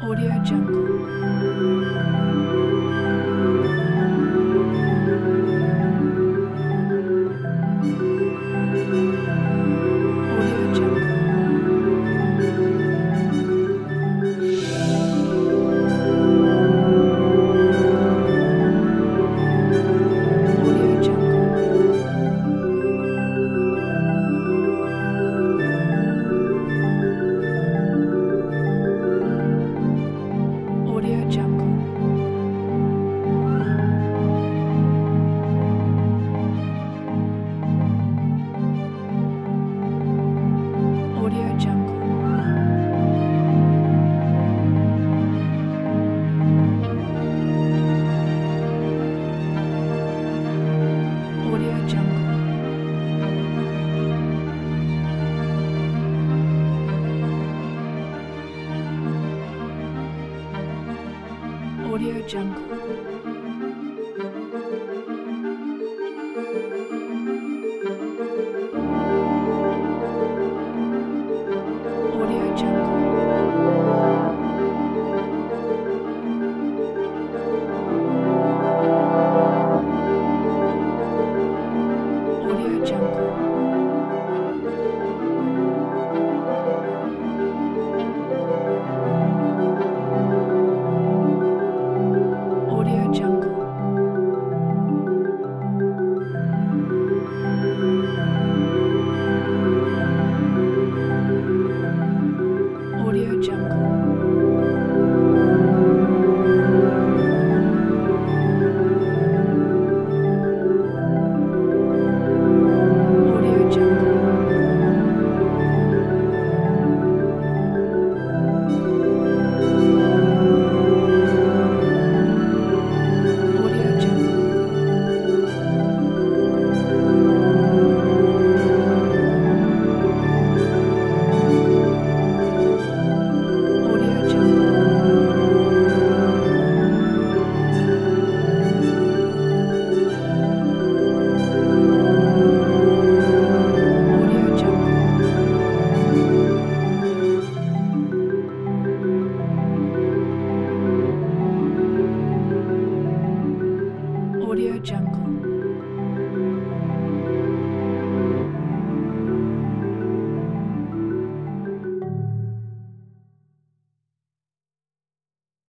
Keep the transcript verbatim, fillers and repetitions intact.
Audio Jungle. Audio Jungle. Audio Jungle. Audio Jungle. Audio Jungle. Audio Jungle. Audio Jungle. Audio Jungle. Audio Jungle. Audio Jungle. Audio Jungle. Audio Jungle. Audio Jungle. Audio Jungle. Audio Jungle. Audio Jungle.